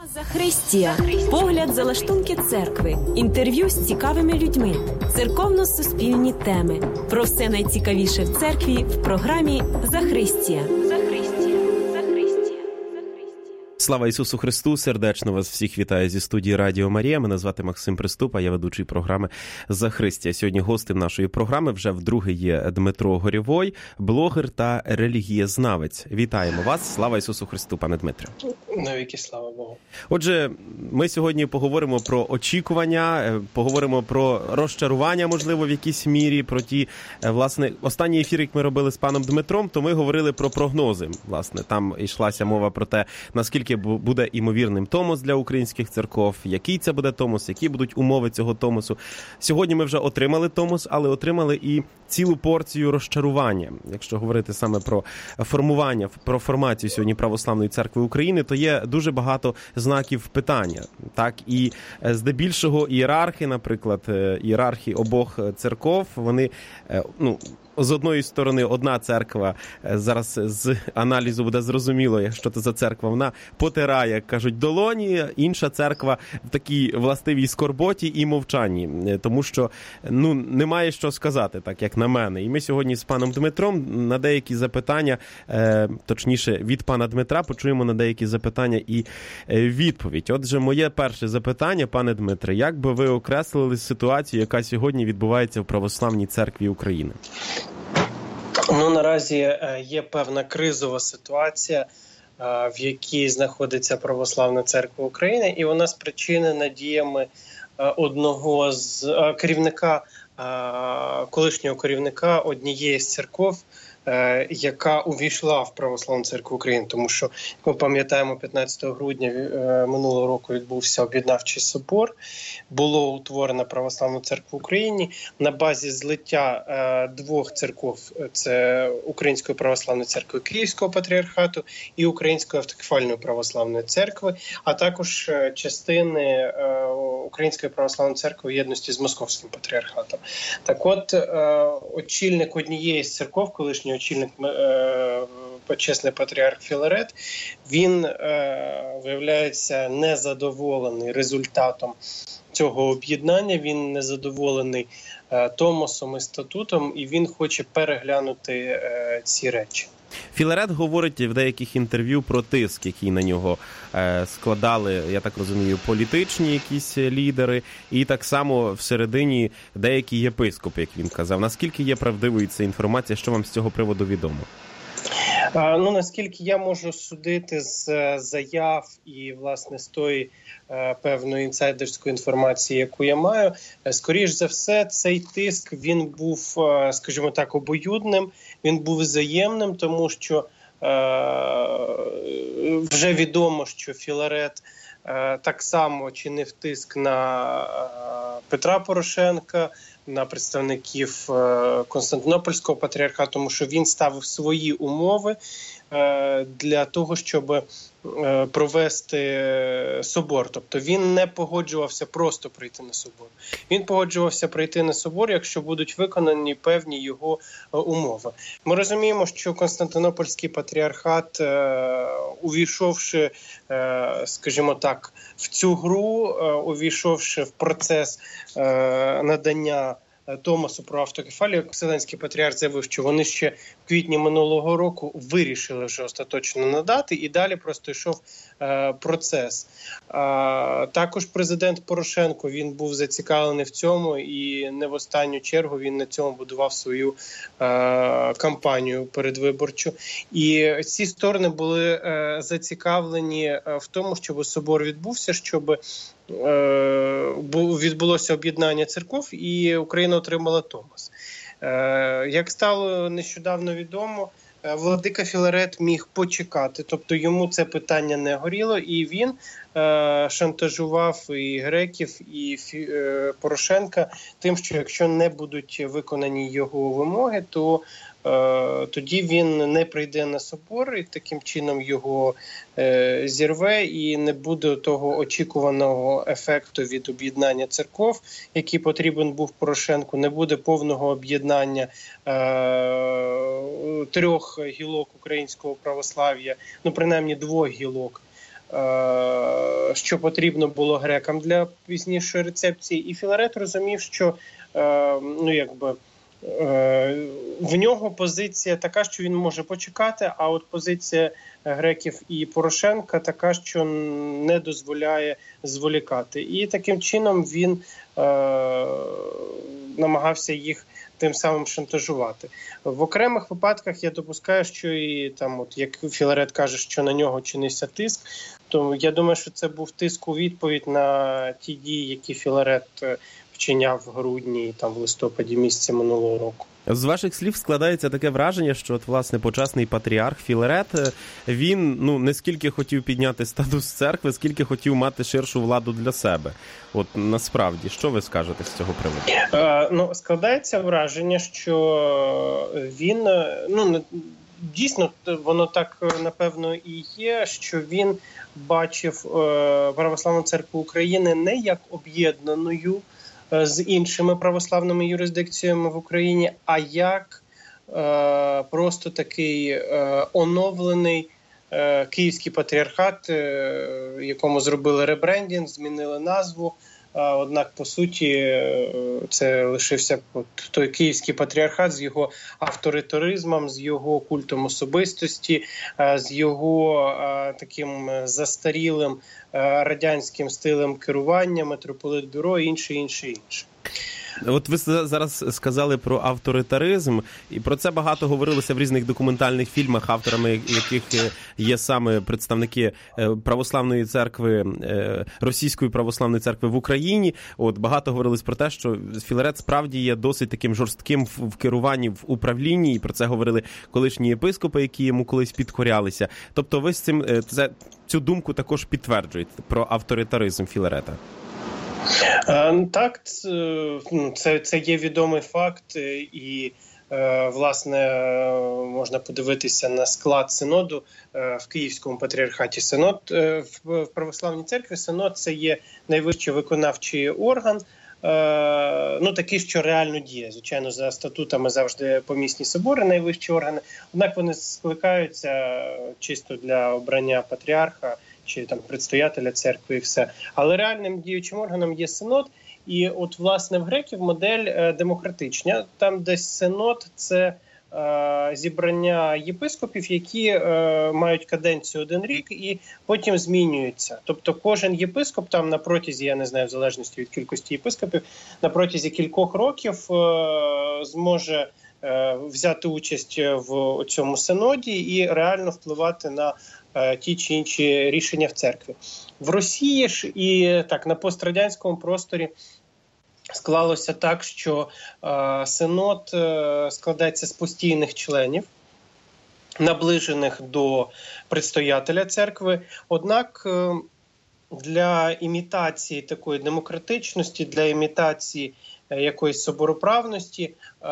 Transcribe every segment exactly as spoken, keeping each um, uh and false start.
Захристія. Погляд за лаштунки церкви. Інтерв'ю з цікавими людьми. Церковно-суспільні теми. Про все найцікавіше в церкві в програмі «Захристія». Слава Ісусу Христу! Сердечно вас всіх вітаю зі студії Радіо Марія. Мене звати Максим Приступа, я ведучий програми «Захристія». Сьогодні гостем нашої програми вже вдруге є Дмитро Горєвой, блогер та релігієзнавець. Вітаємо вас! Слава Ісусу Христу, пане Дмитре! Навіки слава Богу! Отже, ми сьогодні поговоримо про очікування, поговоримо про розчарування, можливо, в якійсь мірі, про ті, власне, останній ефір, як ми робили з паном Дмитром, то ми говорили про прогнози. Власне, там йшлася мова про те, наскільки буде імовірним томос для українських церков, який це буде томос, які будуть умови цього томосу. Сьогодні ми вже отримали томос, але отримали і цілу порцію розчарування. Якщо говорити саме про формування, про формацію сьогодні Православної Церкви України, то є дуже багато знаків питання. Так, і здебільшого ієрархи, наприклад, ієрархи обох церков, вони, ну, з одної сторони, одна церква, зараз з аналізу буде зрозуміло, що це за церква, вона потирає, як кажуть, долоні, інша церква в такій властивій скорботі і мовчанні, тому що, ну, немає що сказати, так, як на мене. І ми сьогодні з паном Дмитром на деякі запитання, е, точніше, від пана Дмитра почуємо на деякі запитання і відповідь. Отже, моє перше запитання, пане Дмитре, як би ви окреслили ситуацію, яка сьогодні відбувається в Православній Церкві України? Ну, наразі є певна кризова ситуація, в якій знаходиться Православна Церква України, і вона спричинена діями одного з керівника, колишнього керівника однієї з церков, яка увійшла в Православну Церкву України, тому що, як ми пам'ятаємо, п'ятнадцятого грудня минулого року відбувся об'єднавчий собор, було утворено Православну Церкву України на базі злиття двох церков, це Української Православної Церкви Київського Патріархату і Української Автокефальної Православної Церкви, а також частини Української Православної Церкви в єдності з Московським Патріархатом. Так от, очільник однієї з церков, колишній очільник, почесний патріарх Філарет, він, виявляється, незадоволений результатом цього об'єднання, він незадоволений томосом і статутом, і він хоче переглянути ці речі. Філарет говорить в деяких інтерв'ю про тиск, який на нього складали, я так розумію, політичні якісь лідери, і так само всередині деякі єпископи, як він казав. Наскільки є правдивою ця інформація, що вам з цього приводу відомо? Ну, наскільки я можу судити з заяв і, власне, з тої е, певної інсайдерської інформації, яку я маю, скоріш за все, цей тиск, він був, е, скажімо так, обоюдним, він був взаємним, тому що е, вже відомо, що Філарет е, так само чинив тиск на е, Петра Порошенка, на представників Константинопольського патріархату, тому що він ставив свої умови для того, щоб провести собор. Тобто він не погоджувався просто прийти на собор. Він погоджувався прийти на собор, якщо будуть виконані певні його умови. Ми розуміємо, що Константинопольський патріархат, увійшовши, скажімо так, в цю гру, увійшовши в процес надання Томосу про автокефалію, Вселенський патріарх заявив, що вони ще в квітні минулого року вирішили вже остаточно надати, і далі просто йшов е, процес. Е, також президент Порошенко, він був зацікавлений в цьому, і не в останню чергу він на цьому будував свою е, кампанію передвиборчу. І ці сторони були е, зацікавлені в тому, щоб собор відбувся, щоб відбулося об'єднання церков, і Україна отримала Томос. Як стало нещодавно відомо, владика Філарет міг почекати, тобто йому це питання не горіло, і він шантажував і греків, і Порошенка тим, що якщо не будуть виконані його вимоги, то тоді він не прийде на собор, і таким чином його е, зірве, і не буде того очікуваного ефекту від об'єднання церков, який потрібен був Порошенку, не буде повного об'єднання е, трьох гілок українського православ'я, ну принаймні двох гілок, що потрібно було грекам для пізнішої рецепції. І Філарет розумів, що ну, якби, в нього позиція така, що він може почекати, а от позиція греків і Порошенка така, що не дозволяє зволікати. І таким чином він е, намагався їх тим самим шантажувати. В окремих випадках я допускаю, що і там, от як Філарет каже, що на нього чинився тиск, то я думаю, що це був тиск у відповідь на ті дії, які Філарет вчиняв в грудні, там в листопаді місяці минулого року. З ваших слів складається таке враження, що от, власне, почесний патріарх Філарет, він, ну, не скільки хотів підняти статус церкви, скільки хотів мати ширшу владу для себе. От насправді, що ви скажете з цього приводу? Е, ну, складається враження, що він, ну, дійсно, воно так, напевно, і є, що він бачив е, Православну церкву України не як об'єднаною з іншими православними юрисдикціями в Україні, а як е, просто такий е, оновлений е, Київський патріархат, е, якому зробили ребрендінг, змінили назву. Е, однак, по суті, е, це лишився от, той Київський патріархат з його авторитаризмом, з його культом особистості, е, з його е, таким застарілим радянським стилем керування, митрополитбюро і інше, інше, інше. От ви зараз сказали про авторитаризм, і про це багато говорилося в різних документальних фільмах, авторами яких є саме представники православної церкви, Російської православної церкви в Україні. От багато говорилось про те, що Філарет справді є досить таким жорстким в керуванні, в управлінні, і про це говорили колишні єпископи, які йому колись підкорялися. Тобто ви з цим це, цю думку також підтверджуєте про авторитаризм Філарета? Так, це, це є відомий факт, і, власне, можна подивитися на склад синоду в Київському патріархаті. Синод в Православній церкві, синод – це є найвищий виконавчий орган, ну, такий, що реально діє. Звичайно, за статутами завжди помісні собори найвищі органи, однак вони скликаються чисто для обрання патріарха чи там предстоятеля церкви і все. Але реальним діючим органом є синод. І от, власне, в греків модель е, демократична. Там, де синод – це е, зібрання єпископів, які е, мають каденцію один рік і потім змінюються. Тобто кожен єпископ там на протязі, я не знаю, в залежності від кількості єпископів, на протязі кількох років е, зможе е, взяти участь в цьому синоді і реально впливати на ті чи інші рішення в церкві. В Росії ж і так на пострадянському просторі склалося так, що е, синод е, складається з постійних членів, наближених до предстоятеля церкви. Однак е, для імітації такої демократичності, для імітації е, якоїсь собороправності е,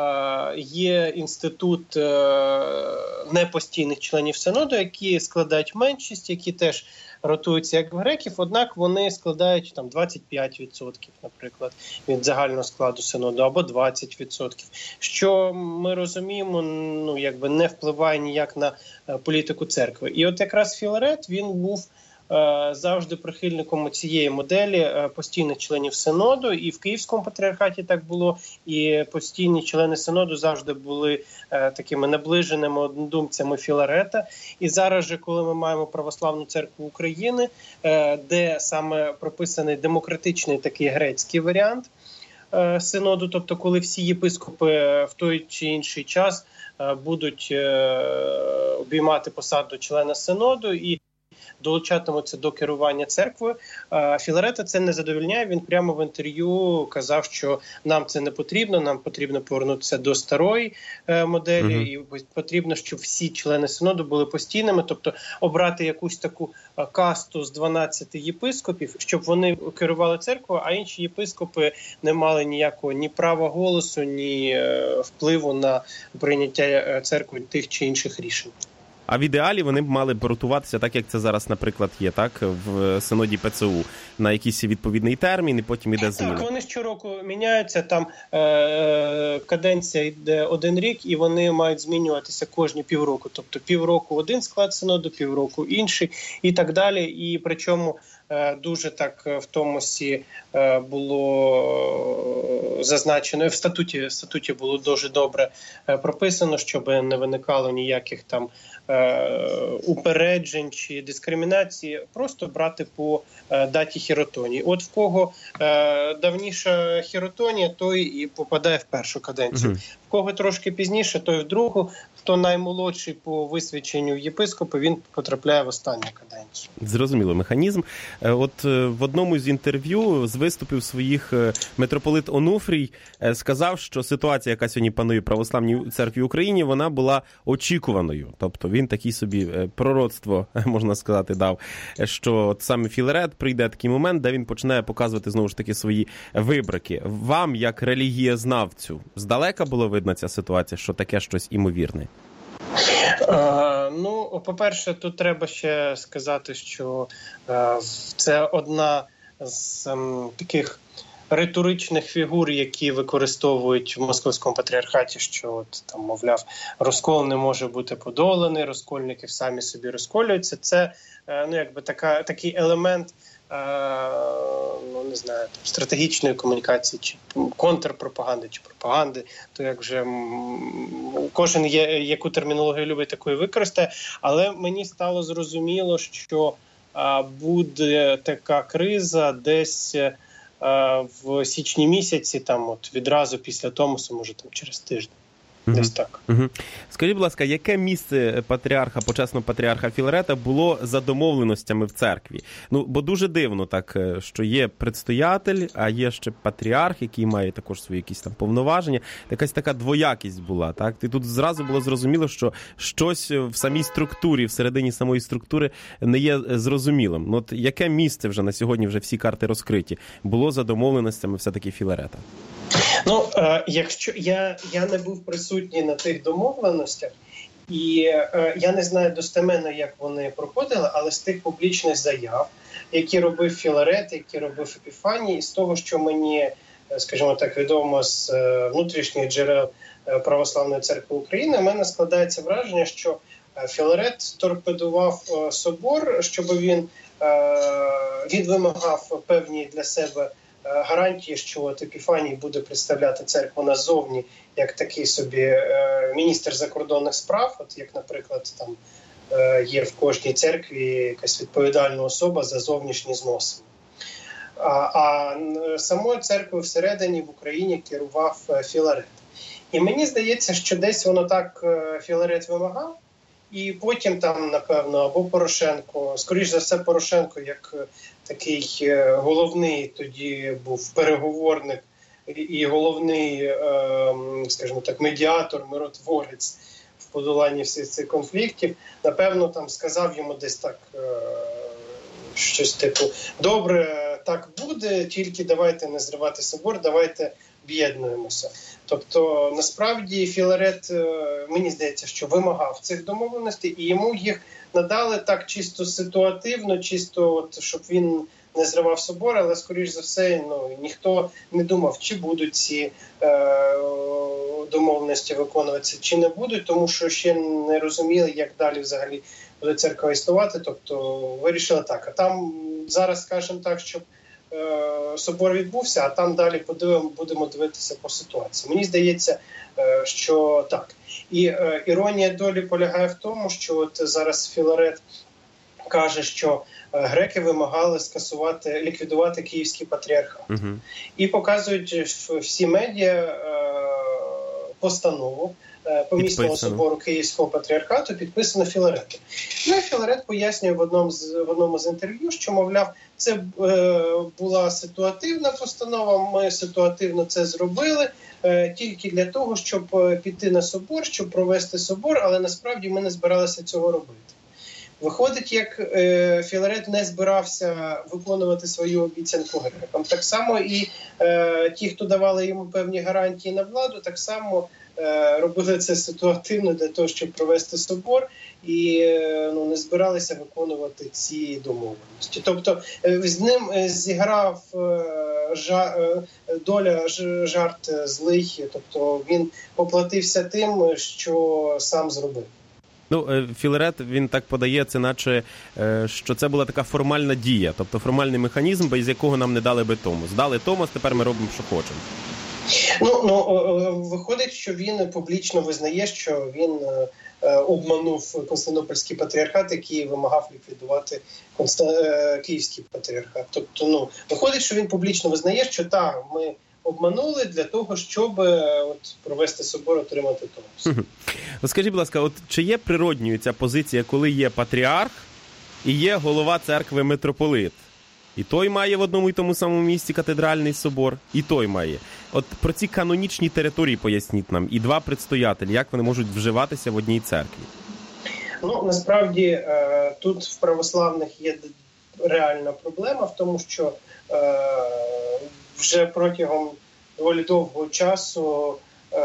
є інститут е, непостійних членів синоду, які складають меншість, які теж ротуються як в греків, однак вони складають там двадцять п'ять відсотків, наприклад, від загального складу синоду, або двадцять відсотків, що ми розуміємо, ну, якби не впливає ніяк на політику церкви. І от якраз Філарет, він був завжди прихильником цієї моделі постійних членів синоду, і в Київському патріархаті так було, і постійні члени синоду завжди були такими наближеними однодумцями Філарета. І зараз же, коли ми маємо Православну церкву України, де саме прописаний демократичний такий грецький варіант синоду, тобто коли всі єпископи в той чи інший час будуть обіймати посаду члена синоду і долучатимуться до керування церквою. Філарета це не задовольняє. Він прямо в інтерв'ю казав, що нам це не потрібно, нам потрібно повернутися до старої моделі, mm-hmm. і потрібно, щоб всі члени синоду були постійними, тобто обрати якусь таку касту з дванадцяти єпископів, щоб вони керували церквою, а інші єпископи не мали ніякого ні права голосу, ні впливу на прийняття церкви тих чи інших рішень. А в ідеалі вони б мали б ротуватися, так як це зараз, наприклад, є, так, в синоді ПЦУ, на якийсь відповідний термін, і потім іде зміна. Так, вони щороку міняються, там е- каденція йде один рік, і вони мають змінюватися кожні півроку. Тобто півроку один склад синоду, півроку інший, і так далі. І причому дуже так в томосі було зазначено, в статуті, в статуті було дуже добре прописано, щоб не виникало ніяких там упереджень чи дискримінації, просто брати по даті хіротонії. От в кого давніша хіротонія, той і попадає в першу каденцію. Угу. В кого трошки пізніше, той в другу. Хто наймолодший по висвяченню єпископа, він потрапляє в останню каденцію. Зрозуміло механізм. От в одному з інтерв'ю з виступів своїх митрополит Онуфрій сказав, що ситуація, яка сьогодні панує в Православній Церкві в Україні, вона була очікуваною. Тобто він такі собі пророцтво, можна сказати, дав, що от саме Філарет прийде такий момент, де він почне показувати знову ж таки свої вибрики. Вам, як релігієзнавцю, здалека було видно ця ситуація, що таке щось імовірне? Uh, ну, по-перше, тут треба ще сказати, що uh, це одна з um, таких риторичних фігур, які використовують в Московському патріархаті, що от, там, мовляв, розкол не може бути подоланий, розкольники самі собі розколюються. Це uh, ну, якби така, такий елемент ну, не знаю, там, стратегічної комунікації, чи контрпропаганди, чи пропаганди, то як вже кожен є, яку термінологію любить, таку і використає. Але мені стало зрозуміло, що а, буде така криза десь а, в січні місяці, там от відразу після Томосу, може там через тиждень. Угу. Десь так. Угу. Скажіть, будь ласка, яке місце патріарха, почесного патріарха Філарета було за домовленостями в церкві? Ну, бо дуже дивно так, що є предстоятель, а є ще патріарх, який має також свої якісь там повноваження. Якась така двоякість була, так? І тут зразу було зрозуміло, що щось в самій структурі, всередині самої структури не є зрозумілим. Ну, от яке місце вже на сьогодні, вже всі карти розкриті, було за домовленостями все-таки Філарета? Ну, е, якщо я, я не був присутній на тих домовленостях, і е, я не знаю достеменно, як вони проходили, але з тих публічних заяв, які робив Філарет, які робив Епіфаній, з того, що мені, скажімо так, відомо з е, внутрішніх джерел е, Православної Церкви України, в мене складається враження, що Філарет торпедував е, собор, щоб він, е, він вимагав певні для себе гарантії, що от Епіфаній буде представляти церкву назовні як такий собі е, міністр закордонних справ, от як, наприклад, там е, є в кожній церкві якась відповідальна особа за зовнішні зносини. А, а самою церквою всередині в Україні керував Філарет. І мені здається, що десь воно так Філарет вимагав, і потім там, напевно, або Порошенко, скоріш за все Порошенко, як такий головний тоді був переговорник і головний, скажімо так, медіатор, миротворець в подоланні всіх цих конфліктів, напевно, там сказав йому десь так щось типу: добре, так буде, тільки давайте не зривати собор, давайте об'єднуємося. Тобто, насправді, Філарет, мені здається, що вимагав цих домовленостей, і йому їх надали так чисто ситуативно, чисто, от, щоб він не зривав собор, але, скоріш за все, ну, ніхто не думав, чи будуть ці е, домовленості виконуватися, чи не будуть, тому що ще не розуміли, як далі взагалі буде церква існувати. Тобто, вирішили так. А там зараз, скажімо так, щоб собор відбувся, а там далі подивимо, будемо дивитися по ситуації. Мені здається, що так. І е, іронія долі полягає в тому, що от зараз Філарет каже, що греки вимагали скасувати, ліквідувати Київський патріархат. Угу. І показують всі медіа е, постанову помісного собору Київського патріархату, підписано Філаретом. Ну і Філарет пояснює в одному з, в одному з інтерв'ю, що, мовляв, це е, була ситуативна постанова, ми ситуативно це зробили е, тільки для того, щоб піти на собор, щоб провести собор, але насправді ми не збиралися цього робити. Виходить, як е, Філарет не збирався виконувати свою обіцянку грекам. Так само і е, ті, хто давали йому певні гарантії на владу, так само е, робили це ситуативно для того, щоб провести собор, і е, ну, не збиралися виконувати ці домовленості. Тобто е, з ним зіграв е, жа, е, доля ж, жарт злий, тобто він поплатився тим, що сам зробив. Ну, Філарет, він так подає, це наче, що це була така формальна дія, тобто формальний механізм, без якого нам не дали би Томос. Дали Томос, тепер ми робимо, що хочемо. Ну, ну, виходить, що він публічно визнає, що він обманув Константинопольський патріархат, який вимагав ліквідувати Конста... Київський патріархат. Тобто, ну, виходить, що він публічно визнає, що так, ми обманули для того, щоб от, провести собор, отримати Томос. Угу. Скажіть, будь ласка, от чи є природньою ця позиція, коли є патріарх і є голова церкви митрополит? І той має в одному і тому самому місці катедральний собор, і той має. От про ці канонічні території поясніть нам, і два предстоятелі, як вони можуть вживатися в одній церкві? Ну, насправді, тут в православних є реальна проблема в тому, що вже протягом доволі довгого часу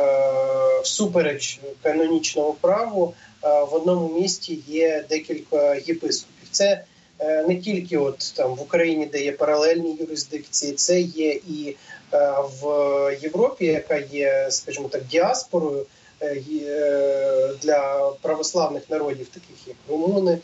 всупереч канонічному праву в одному місті є декілька єпископів. Це не тільки от там в Україні, де є паралельні юрисдикції, це є і е, в Європі, яка є, скажімо так, діаспорою е, для православних народів, таких як румуни,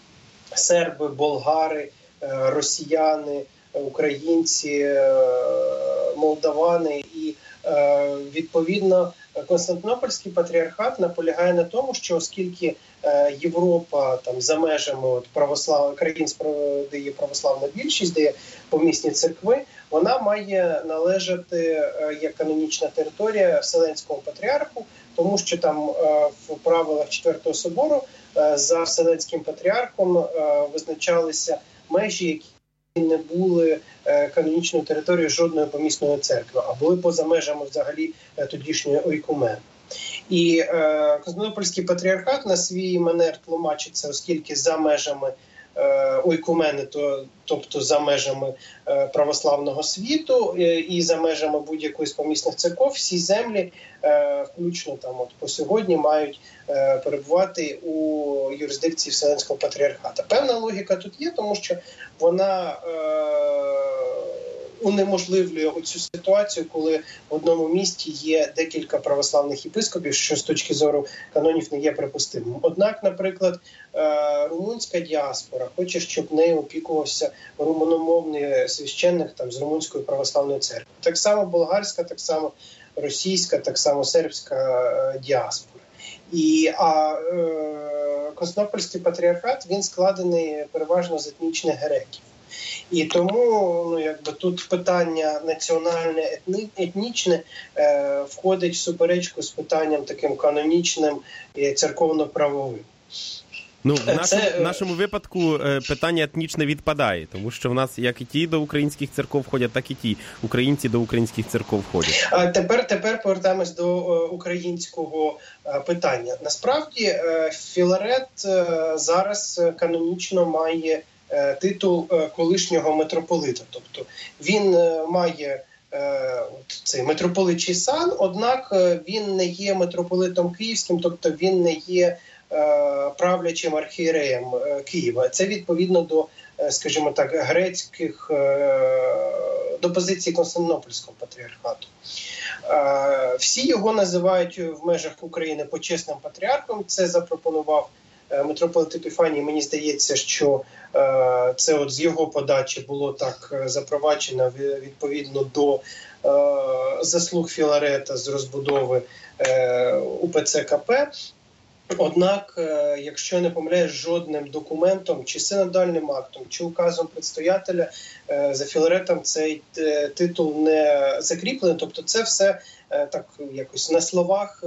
серби, болгари, е, росіяни, українці, е, молдавани. І е, відповідно Константинопольський патріархат наполягає на тому, що оскільки Європа там за межами от православ країн, де є православна більшість, де є помісні церкви, вона має належати як канонічна територія Вселенському патріарху, тому що там в правилах Четвертого собору за Вселенським патріархом визначалися межі, які не були канонічною територією жодної помісної церкви, а були поза межами взагалі тодішньої ойкумени. І е, Константинопольський патріархат на свій манер тлумачиться, оскільки за межами е, ойкумени, то, тобто за межами е, православного світу е, і за межами будь-якої з помісних церков, всі землі, е, включно там от по сьогодні, мають е, перебувати у юрисдикції Вселенського патріархата. Певна логіка тут є, тому що вона е, унеможливлює оцю ситуацію, коли в одному місті є декілька православних єпископів, що з точки зору канонів не є припустимим. Однак, наприклад, румунська діаспора хоче, щоб нею опікувався румуномовний священник там з Румунської православної церкви. Так само болгарська, так само російська, так само сербська діаспора. І а е, Константинопольський патріархат, він складений переважно з етнічних греків. І тому, ну, якби тут питання національне, етні, етнічне е, входить в суперечку з питанням таким канонічним і церковно-правовим. Ну, в нашому, Це... в нашому випадку питання етнічне відпадає, тому що в нас як і ті до українських церков входять, так і ті українці до українських церков входять. А тепер, тепер повертаємось до українського питання. Насправді, Філарет зараз канонічно має титул колишнього митрополита. Тобто він має от цей митрополитчий сан, однак він не є митрополитом київським, тобто він не є правлячим архієреєм Києва. Це відповідно до, скажімо так, грецьких, до позиції Константинопольського патріархату. Всі його називають в межах України почесним патріархом. Це запропонував митрополит Епіфаній. Мені здається, що це от з його подачі було так запроваджено відповідно до заслуг Філарета з розбудови УПЦ КП. Однак, якщо не помиляюсь, жодним документом, чи синодальним актом, чи указом предстоятеля за Філаретом цей титул не закріплений. Тобто це все так якось на словах,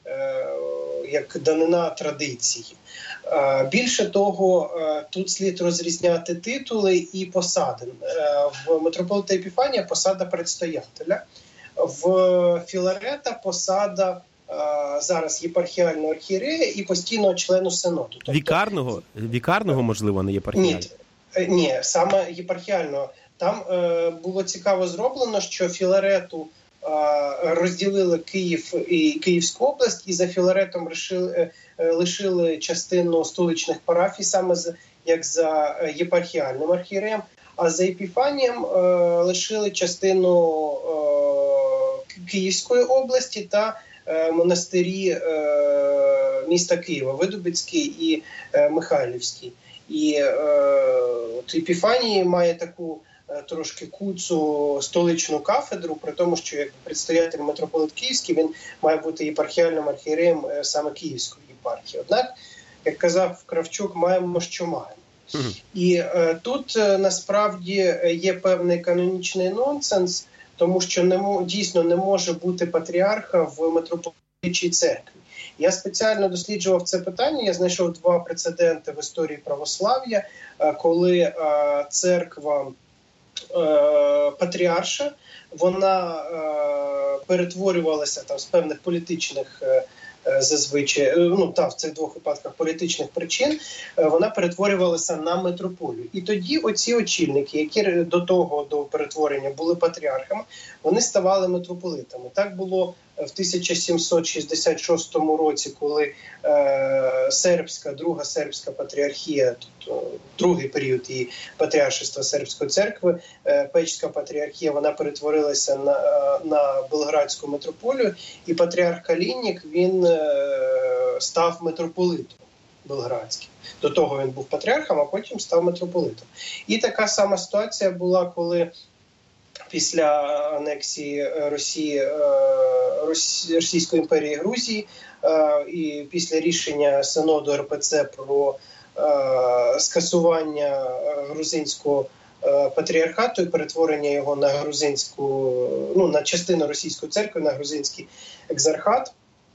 як данина традиції. Більше того, тут слід розрізняти титули і посади. В митрополита Епіфанія посада предстоятеля, в Філарета посада зараз єпархіального архієрея і постійного члену синоду. Тобто, вікарного? Вікарного, можливо, не єпархіального? Ні, ні, саме єпархіального. Там е, було цікаво зроблено, що Філарету е, розділили Київ і Київську область, і за Філаретом лишили, е, лишили частину столичних парафій, саме з, як за єпархіальним архієреєм, а за Епіфанієм е, лишили частину е, Київської області та монастирі е, міста Києва, Видубицький і Михайлівський. І от Епіфаній має таку трошки куцу столичну кафедру, при тому, що як предстоятель митрополит Київський, він має бути єпархіальним архієреєм саме Київської єпархії. Однак, як казав Кравчук, маємо, що маємо. Uh-huh. І е, тут е, насправді є певний канонічний нонсенс, тому що не, дійсно не може бути патріарха в митрополитчій церкві. Я спеціально досліджував це питання, я знайшов два прецеденти в історії православ'я, е, коли е, церква е, патріарша, вона е, перетворювалася там з певних політичних е, зазвичай, ну так, в цих двох випадках політичних причин, вона перетворювалася на митрополію. І тоді оці очільники, які до того, до перетворення були патріархами, вони ставали митрополитами. Так було в тисяча сімсот шістдесят шостому році, коли е, сербська, друга сербська патріархія, тобто другий період її патріаршества Сербської церкви, е, Печська патріархія, вона перетворилася на, на Белградську митрополію, і патріарх Калінік, він е, став митрополитом белградським. До того він був патріархом, а потім став митрополитом. І така сама ситуація була, коли після анексії Росії, Російської імперії Грузії і після рішення Синоду ер пе це про скасування грузинського патріархату і перетворення його на грузинську, ну, на частину російської церкви, на грузинський екзархат,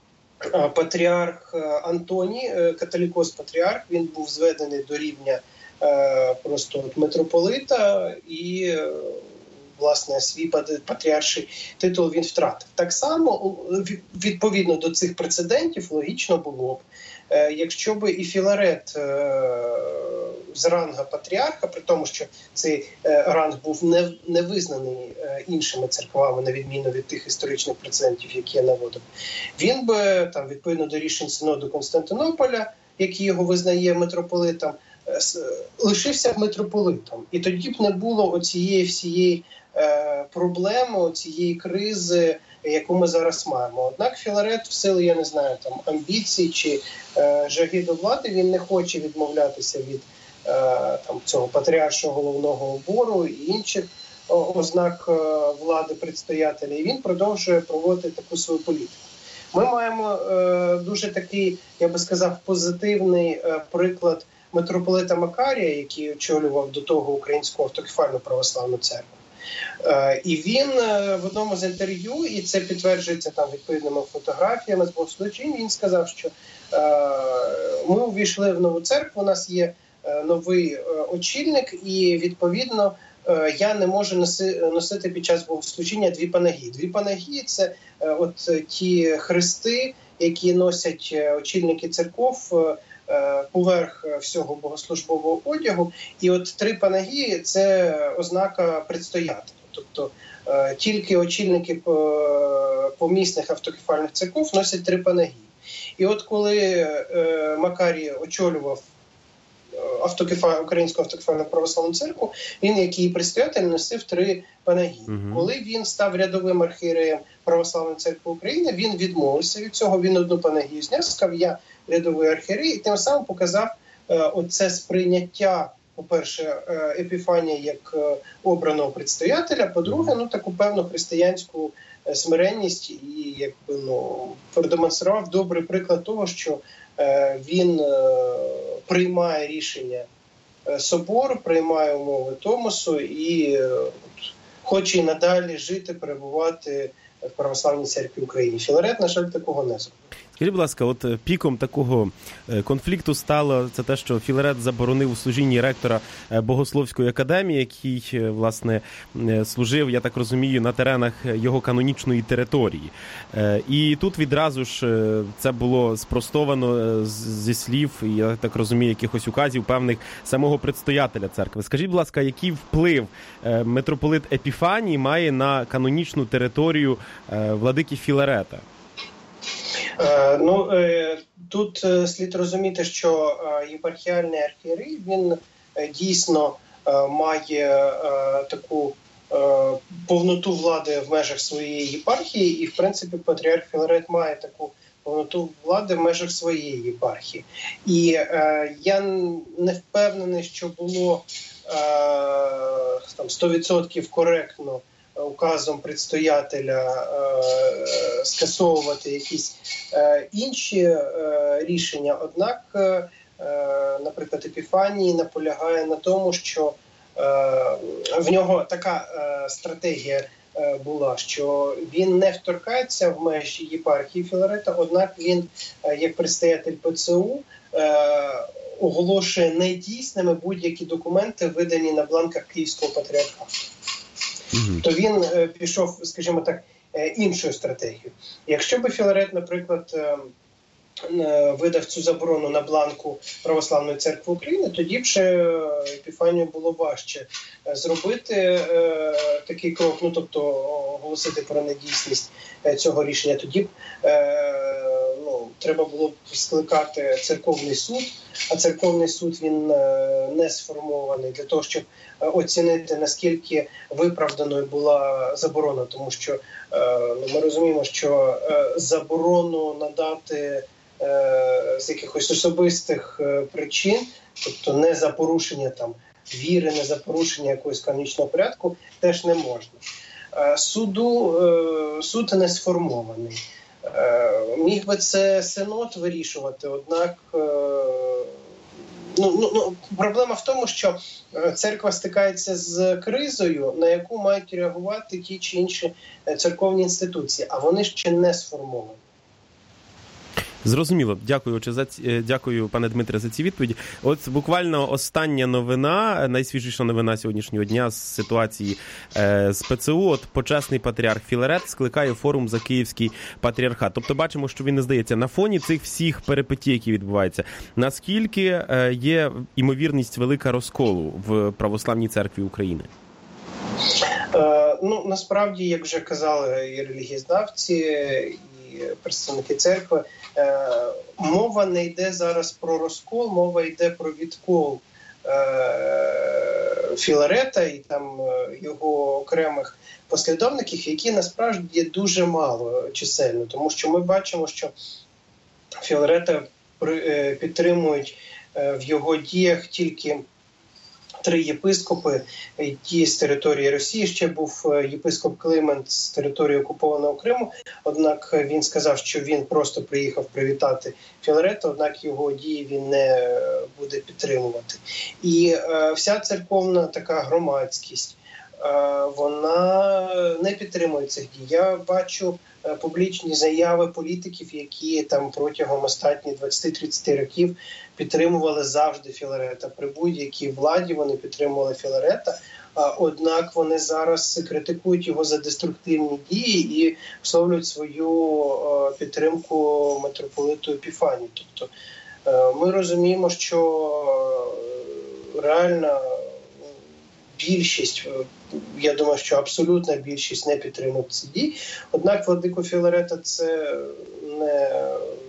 патріарх Антоній, католікос-патріарх, він був зведений до рівня просто митрополита і власне, свій патріарший титул він втратив. Так само, відповідно до цих прецедентів, логічно було б, якщо б і Філарет з ранга патріарха, при тому, що цей ранг був не, не визнаний іншими церквами, на відміну від тих історичних прецедентів, які я наводив, він би, там, відповідно до рішень Синоду Константинополя, який його визнає митрополитом, лишився митрополитом. І тоді б не було оцієї всієї проблеми, цієї кризи, яку ми зараз маємо. Однак Філарет в силу, я не знаю, там амбіцій чи е, жаги до влади, він не хоче відмовлятися від е, там, цього патріаршого головного убору і інших ознак е, влади предстоятеля, і він продовжує проводити таку свою політику. Ми маємо е, дуже такий, я би сказав, позитивний е, приклад митрополита Макарія, який очолював до того Українську автокефальну православну церкву. Uh, і він uh, в одному з інтерв'ю, і це підтверджується там відповідними фотографіями з богослужінь, він сказав, що uh, ми увійшли в нову церкву, у нас є uh, новий uh, очільник, і відповідно uh, я не можу носи, носити під час богослужіння дві панагії. Дві панагії – це uh, от uh, ті хрести, які носять uh, очільники церков uh, поверх всього богослужбового одягу. І от три панагії – це ознака предстоятеля. Тобто е, тільки очільники помісних автокефальних церков носять три панагії. І от коли е, Макарій очолював автокефаль, Українську автокефальну православну церкву, він, як її предстоятель, носив три панагії. Угу. Коли він став рядовим архієреєм Православної церкви України, він відмовився від цього, він одну панагію зняв, сказав, я рядовий архієрей, і тим самим показав е, оце сприйняття, по-перше, е, Епіфанія як е, обраного предстоятеля, по-друге, ну, таку певну християнську е, смиренність і, якби, ну, продемонстрував добрий приклад того, що е, він е, приймає рішення е, собору, приймає умови Томосу і е, хоче і надалі жити, перебувати в Православній церкві України. Філарет, на жаль, такого не зробив. Скажіть, будь ласка, от піком такого конфлікту стало це те, що Філарет заборонив у служінні ректора Богословської академії, який, власне, служив, я так розумію, на теренах його канонічної території. І тут відразу ж це було спростовано зі слів, я так розумію, якихось указів певних самого предстоятеля церкви. Скажіть, будь ласка, який вплив митрополит Епіфаній має на канонічну територію владики Філарета? Е, ну, е, тут е, слід розуміти, що е, єпархіальний архієрей, він е, дійсно е, має е, таку е, повноту влади в межах своєї єпархії, і, в принципі, патріарх Філарет має таку повноту влади в межах своєї єпархії. І е, я не впевнений, що було е, там сто відсотків коректно указом предстоятеля е, скасовувати якісь е, інші е, рішення. Однак, е, наприклад, Епіфаній наполягає на тому, що е, в нього така е, стратегія е, була, що він не вторкається в межі єпархії Філарета, однак він, е, як предстоятель ПЦУ, е, оголошує недійсними будь-які документи, видані на бланках Київського патріархату. Mm-hmm. То він е, пішов, скажімо так, е, іншою стратегією. Якщо би Філарет, наприклад, е, е, видав цю заборону на бланку Православної церкви України, тоді б ще Епіфанію було важче зробити е, такий крок, ну тобто оголосити про недійсність е, цього рішення. Тоді б е, ну, треба було б скликати церковний суд, а церковний суд він е, не сформований для того, щоб оцінити, наскільки виправданою була заборона, тому що е, ми розуміємо, що е, заборону надати е, з якихось особистих е, причин, тобто не за порушення там віри, не за порушення якогось канонічного порядку, теж не можна. Е, суду, е, суд не сформований. Е, міг би це синод вирішувати, однак е, Ну, ну, ну, проблема в тому, що церква стикається з кризою, на яку мають реагувати ті чи інші церковні інституції, а вони ще не сформовані. Зрозуміло. Дякую, за ці... Дякую, пане Дмитре, за ці відповіді. От буквально остання новина, найсвіжіша новина сьогоднішнього дня з ситуації е, з ПЦУ. От почесний патріарх Філарет скликає форум за Київський патріархат. Тобто бачимо, що він не здається на фоні цих всіх перипетій, які відбуваються. Наскільки е, є ймовірність велика розколу в Православній церкві України? Е, ну, насправді, як вже казали і релігієзнавці, і представники церкви, е, мова не йде зараз про розкол, мова йде про відкол е, Філарета і там його окремих послідовників, які насправді є дуже мало чисельно, тому що ми бачимо, що Філарета при, підтримують е, в його діях тільки три єпископи, ті з території Росії, ще був єпископ Климент з території окупованого Криму, однак він сказав, що він просто приїхав привітати Філарета, однак його дії він не буде підтримувати. І е, вся церковна така громадськість, е, вона не підтримує цих дій. Я бачу е, публічні заяви політиків, які там протягом останніх двадцять-тридцять років підтримували завжди Філарета. При будь-якій владі вони підтримували Філарета, однак вони зараз критикують його за деструктивні дії і висловлюють свою підтримку митрополиту Епіфанію. Тобто ми розуміємо, що реальна більшість, я думаю, що абсолютна більшість не підтримує ці дії, однак владику Філарета це не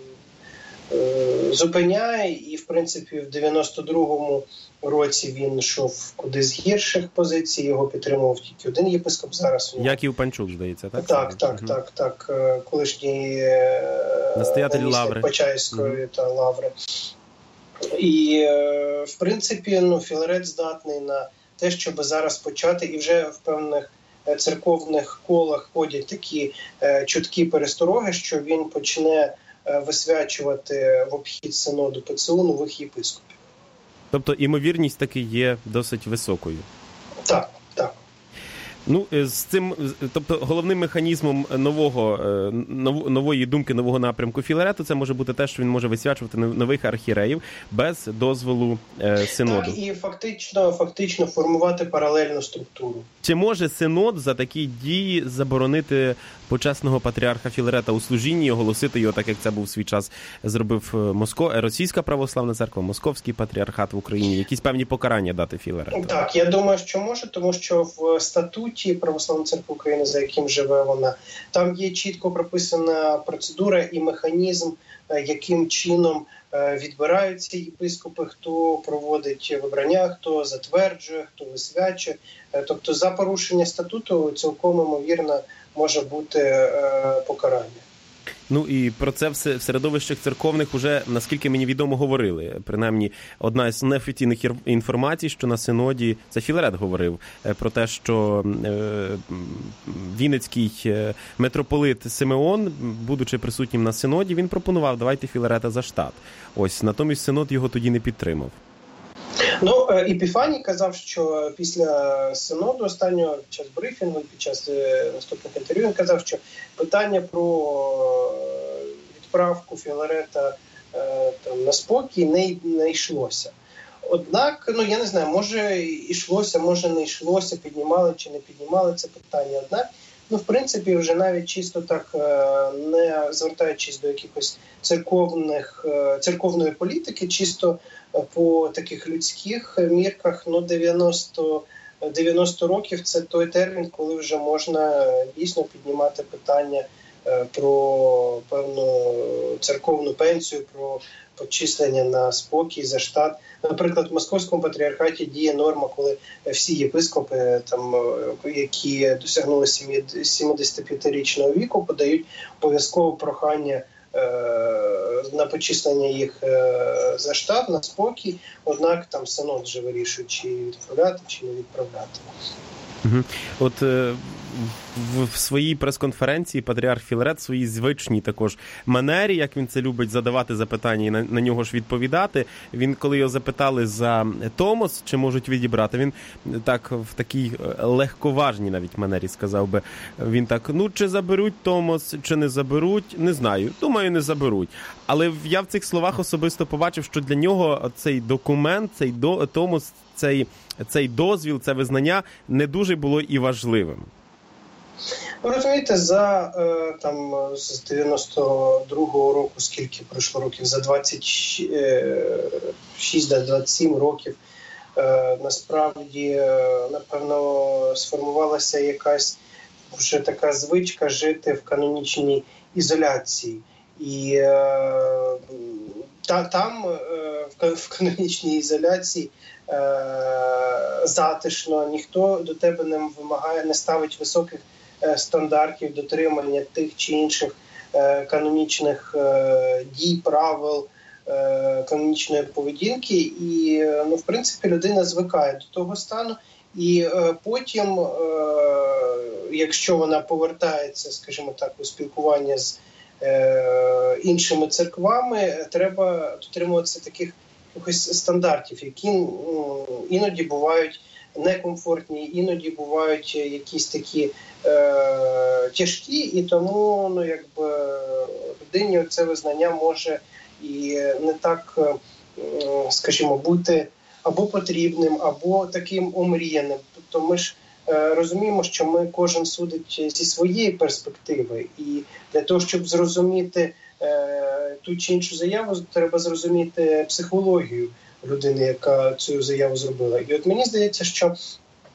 зупиняє, і, в принципі, в дев'яносто другому році він йшов кудись з гірших позицій, його підтримував тільки один єпископ зараз. Яків Панчук, здається, так? Так, так, угу. так, так. Колишній настоятель Лаври. Почаївської угу. та Лаври. І, в принципі, ну, Філарет здатний на те, щоб зараз почати, і вже в певних церковних колах ходять такі чуткі перестороги, що він почне висвячувати в обхід синоду ПЦУ нових єпископів. Тобто імовірність таки є досить високою. Так, так. Ну, з цим, тобто головним механізмом нового, нової думки, нового напрямку Філарету це може бути те, що він може висвячувати нових архієреїв без дозволу синоду. Так, і фактично, фактично формувати паралельну структуру. Чи може синод за такі дії заборонити почесного патріарха Філарета у служінні і оголосити його, так як це був в свій час зробив Моско... Російська православна церква, Московський патріархат в Україні, якісь певні покарання дати Філарету? Так, я думаю, що може, тому що в статуті Православної церкви України, за яким живе вона, там є чітко прописана процедура і механізм, яким чином відбираються єпископи, хто проводить вибрання, хто затверджує, хто висвячує. Тобто за порушення статуту цілком ймовірно може бути покарання. Ну і про це в середовищах церковних уже, наскільки мені відомо, говорили. Принаймні, одна із неофіційних інформацій, що на синоді, це Філарет говорив, про те, що вінницький митрополит Симеон, будучи присутнім на синоді, він пропонував, давайте Філарета за штат. Ось, натомість синод його тоді не підтримав. Ну, Епіфаній казав, що після синоду останнього, під час брифінгу, під час наступних інтерв'ю, він казав, що питання про відправку Філарета там, на спокій не, не йшлося. Однак, ну я не знаю, може йшлося, може не йшлося, піднімали чи не піднімали це питання. Однак, ну, в принципі, вже навіть чисто так, не звертаючись до якихось церковних, церковної політики, чисто по таких людських мірках, ну, дев'яносто, дев'яносто років – це той термін, коли вже можна дійсно піднімати питання про певну церковну пенсію, про почислення на спокій за штат. Наприклад, в Московському патріархаті діє норма, коли всі єпископи, там, які досягнули сімдесятип'ятирічного віку, подають обов'язкове прохання на почислення їх за штат, на спокій. Однак там синод вже вирішує, чи відправляти, чи не відправляти. Угу. От е, в, в своїй прес-конференції патріарх Філарет, в своїй звичній також манері, як він це любить, задавати запитання і на, на нього ж відповідати, він, коли його запитали за Томос, чи можуть відібрати, він так в такій легковажній навіть манері сказав би, він так, ну, чи заберуть Томос, чи не заберуть, не знаю, думаю, не заберуть. Але я в цих словах особисто побачив, що для нього цей документ, цей до, Томос, цей цей дозвіл, це визнання не дуже було і важливим. Ви розумієте, за там з дев'яносто другого року, скільки пройшло років, за двадцять шість до двадцять сім років, насправді, напевно, сформувалася якась вже така звичка жити в канонічній ізоляції. І та, там, в канонічній ізоляції, затишно, ніхто до тебе не вимагає, не ставить високих стандартів дотримання тих чи інших канонічних дій, правил, канонічної поведінки. І, ну, в принципі, людина звикає до того стану. І потім, якщо вона повертається, скажімо так, у спілкування з іншими церквами, треба дотримуватися таких якихось стандартів, які ну, іноді бувають некомфортні, іноді бувають якісь такі е, тяжкі, і тому, ну, якби, людині це визнання може і не так, е, скажімо, бути або потрібним, або таким омріяним. Тобто ми ж е, розуміємо, що ми кожен судить зі своєї перспективи, і для того, щоб зрозуміти ту чи іншу заяву, треба зрозуміти психологію людини, яка цю заяву зробила. І от мені здається, що е,